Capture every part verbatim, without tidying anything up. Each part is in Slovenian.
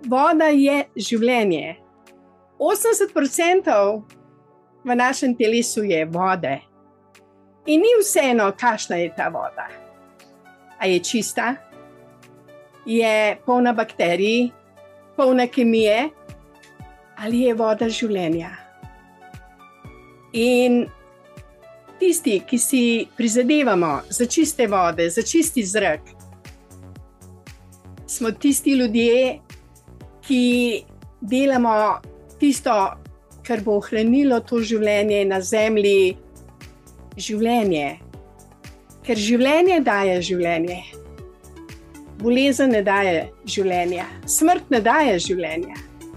voda je življenje. osemdeset procentov v našem telesu je vode. In ni vseeno, kakšna je ta voda. A je čista? Je polna bakterij, polna kemije? Ali je voda življenja? In tisti, ki si prizadevamo za čiste vode, za čisti zrak, smo tisti ljudje, ki delamo tisto, kar bo ohranilo to življenje na zemlji, življenje. Ker življenje daje življenje. Bolezen ne daje življenja, smrt ne daje življenja.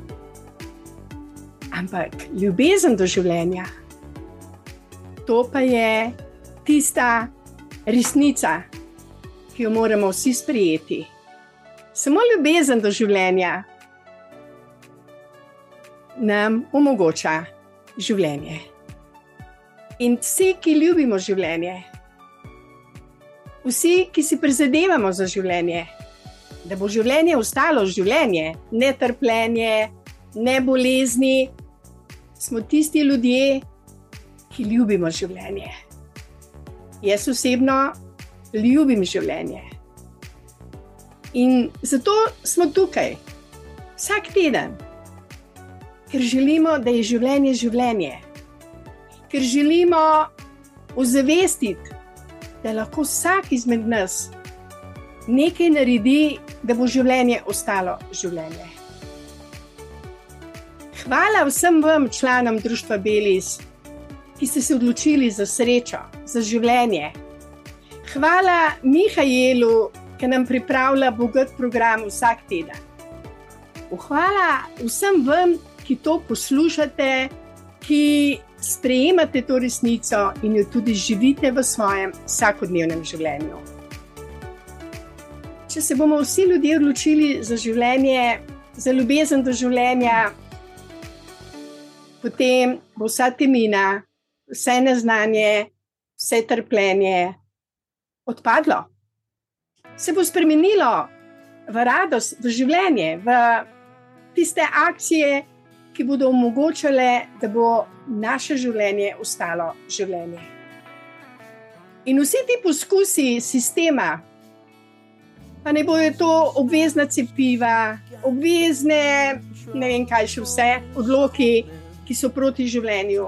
Ampak ljubezen do življenja, to pa je tista resnica, ki jo moramo vsi sprejeti. Samo ljubezen do življenja nam omogoča življenje. In vsi, ki ljubimo življenje, vsi, ki si prizadevamo za življenje, da bo življenje ostalo življenje, ne trpljenje, ne bolezni, smo tisti ljudje, ki ljubimo življenje. Jaz osebno ljubim življenje. In zato smo tukaj, vsak teden, ker želimo, da je življenje življenje. Ker želimo ozavestiti, da lahko vsak izmed nas nekaj naredi, da bo življenje ostalo življenje. Hvala vsem vam, članom Društva Belis, ki ste se odločili za srečo, za življenje. Hvala Mihajlu, ki nam pripravlja bogat program vsak teden. Hvala vsem vam, ki to poslušate, ki sprejemate to resnico in jo tudi živite v svojem vsakodnevnem življenju. Če se bomo vsi ljudje odločili za življenje, za ljubezen do življenja, potem bo vsa temina, vse neznanje, vse trpljenje odpadlo. Se bo spremenilo v radost, v življenje, v tiste akcije, ki bodo omogočale, da bo naše življenje ostalo življenje. In vsi ti poskusi sistema, pa ne bojo to obvezna cepiva, obvezne, ne vem kaj še vse, odloki, ki so proti življenju,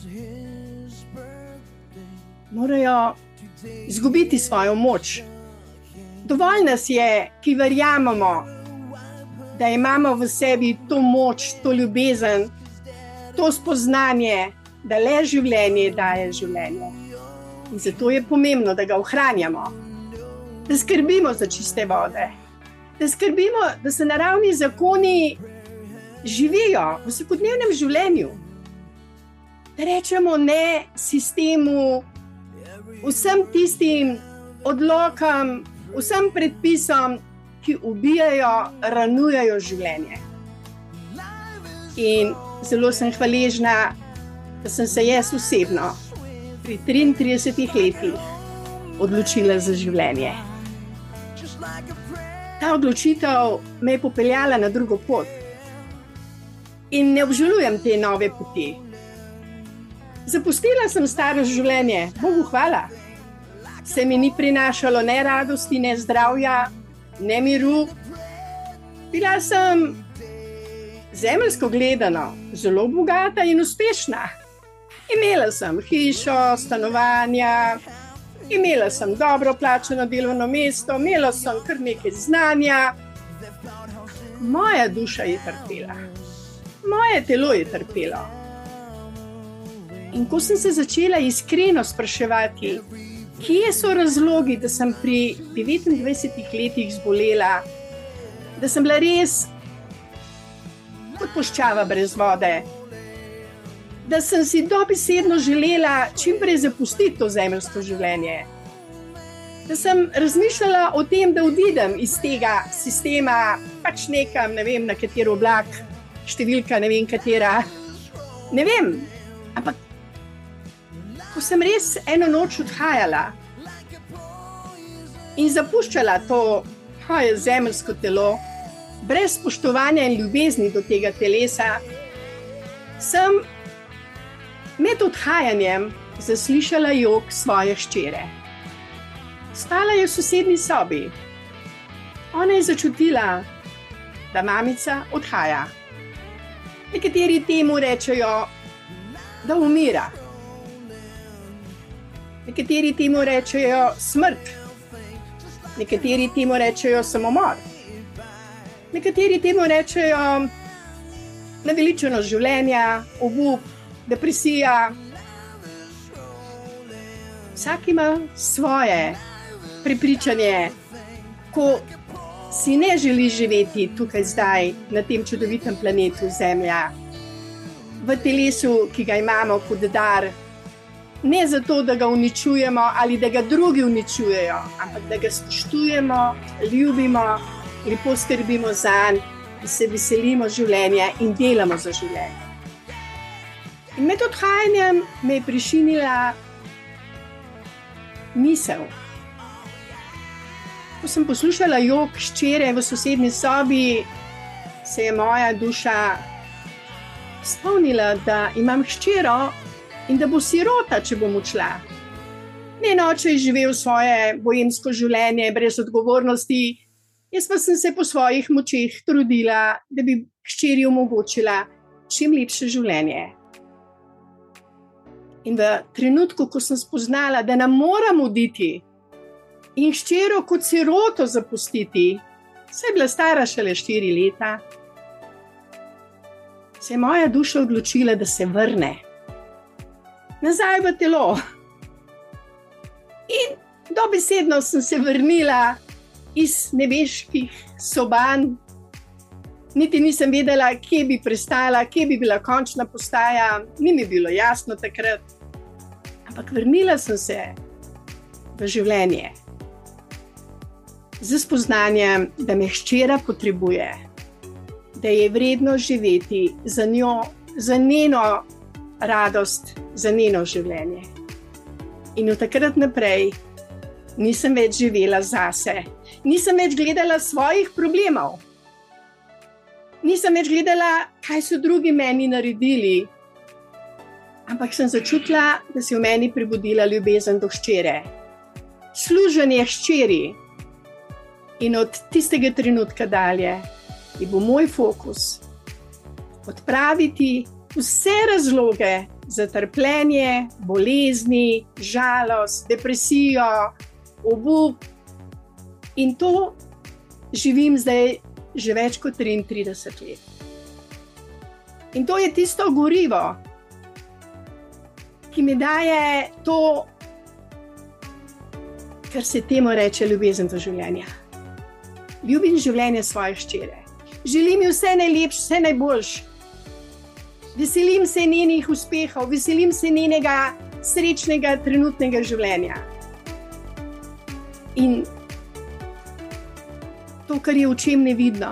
morajo izgubiti svojo moč. Dovolj nas je, ki verjamemo, da imamo v sebi to moč, to ljubezen, to spoznanje, da le življenje daje življenje. In zato je pomembno, da ga ohranjamo, da skrbimo za čiste vode, da skrbimo, da se naravni zakoni živijo v vsakodnevnem življenju, da rečemo ne sistemu, vsem tistim odlokom, vsem predpisom, ki ubijajo, ranujejo življenje. In zelo sem hvaležna, da sem se jaz osebno pri triintridesetih letih odločila za življenje. Ta odločitev me je popeljala na drugo pot in ne obžalujem te nove poti. Zapustila sem staro življenje, Bogu hvala. Se mi ni prinašalo ne radosti, ne zdravja, ne miru. Bila sem zemeljsko gledano zelo bogata in uspešna. Imela sem hišo, stanovanja, imela sem dobro plačano delovno mesto, imela sem kar nekaj znanja. Moja duša je trpela, moje telo je trpelo. In ko sem se začela iskreno spraševati, kje so razlogi, da sem pri devetindvajsetih letih zbolela, da sem bila res kot puščava brez vode, da sem si dobesedno želela čim prej zapustiti to zemeljsko življenje, da sem razmišljala o tem, da odidem iz tega sistema, pač nekam, ne vem, na katero oblak, številka, ne vem katera, ne vem, ampak ko sem res eno noč odhajala in zapuščala to moje zemeljsko telo, brez spoštovanja in ljubezni do tega telesa, sem med odhajanjem zaslišala jok svoje hčere. Stala je v sosednji sobi. Ona je začutila, da mamica odhaja. Nekateri temu rečejo, da umira. Nekateri temu rečejo smrt. Nekateri temu rečejo samomor. Nekateri temu rečejo naveličanost življenja, obup, depresija. Vsak ima svoje prepričanje, ko si ne želi živeti tukaj zdaj na tem čudovitem planetu Zemlja, v telesu, ki ga imamo kot dar, ne zato, da ga uničujemo ali da ga drugi uničujejo, ampak da ga spoštujemo, ljubimo in poskrbimo zanj, da se veselimo življenja in delamo za življenje. In med odhajanjem me je prešinila misel. Ko sem poslušala jok hčere v sosednji sobi, se je moja duša spomnila, da imam hčero in da bo sirota, če bom odšla. Njen oče je živel svoje boemsko življenje brez odgovornosti, jaz pa sem se po svojih močeh trudila, da bi hčeri omogočila čim lepše življenje. In v trenutku, ko sem spoznala, da nam moram oditi in hčero kot siroto zapustiti, saj je bila stara šele štiri leta, se je moja duša odločila, da se vrne nazaj v telo. In dobesedno sem se vrnila iz nebeških sobanj. Niti nisem vedela, kje bi prestala, kje bi bila končna postaja, ni mi bilo jasno takrat. Ampak vrnila sem se v življenje z spoznanjem, da me hčera potrebuje, da je vredno živeti za njo, za njeno radost, za njeno življenje. In od takrat naprej nisem več živela zase, nisem več gledala svojih problemov, nisem več gledala, kaj so drugi meni naredili, ampak sem začutila, da se je v meni prebudila ljubezen do hčere, služenje hčeri. In od tistega trenutka dalje je bo moj fokus odpraviti vse razloge za trpljenje, bolezni, žalost, depresijo, obup. In to živim zdaj že več kot triintrideset let. In to je tisto gorivo, ki mi daje to, kar se temu reče ljubezen do življenja. Ljubim življenje svoje hčere. Želim ji vse najlepše, vse najboljše. Veselim se njenih uspehov, veselim se njenega srečnega trenutnega življenja. In to, kar je očem nevidno.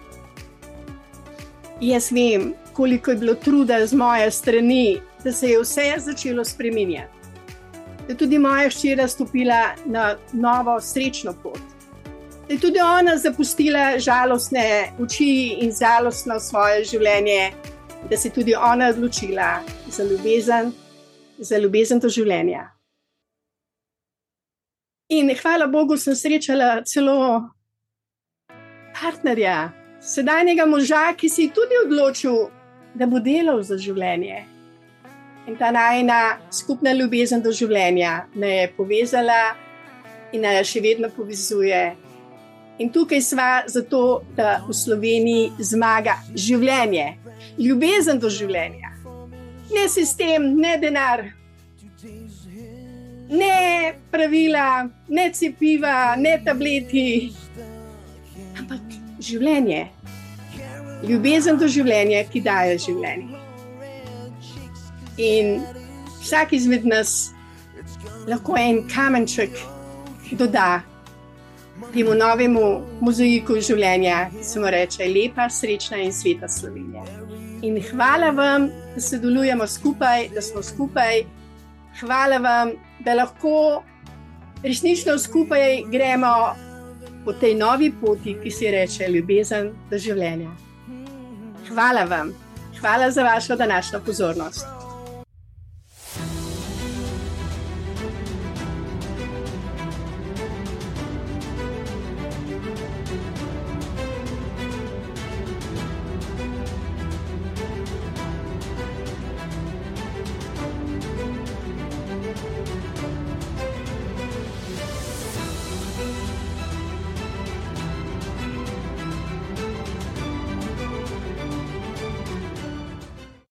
Jaz vem, koliko je bilo truda z moje strani, da se je vse začelo spreminjati. Da je tudi moja hčera stopila na novo srečno pot. Da je tudi ona zapustila žalostne oči in žalostno svoje življenje, da se je tudi ona odločila za ljubezen, za ljubezen do življenja. In hvala Bogu sem srečala celo partnerja, sedanjega moža, ki si je tudi odločil, da bo delal za življenje. In ta najina skupna ljubezen do življenja me je povezala in me še vedno povezuje. In tukaj sva zato, da v Sloveniji zmaga življenje, ljubezen do življenja. Ne sistem, ne denar, ne pravila, ne cepiva, ne tableti, ampak življenje. Ljubezen do življenja, ki daje življenje. In vsak izmed nas lahko en kamenček doda temu novemu mozaiku življenja, ki se mu reče lepa, srečna in sveta Slovenija. In hvala vam, da sodelujemo skupaj, da smo skupaj. Hvala vam, da lahko resnično skupaj gremo po tej novi poti, ki se reče ljubezen do življenja. Hvala vam, hvala za vašo današnjo pozornost.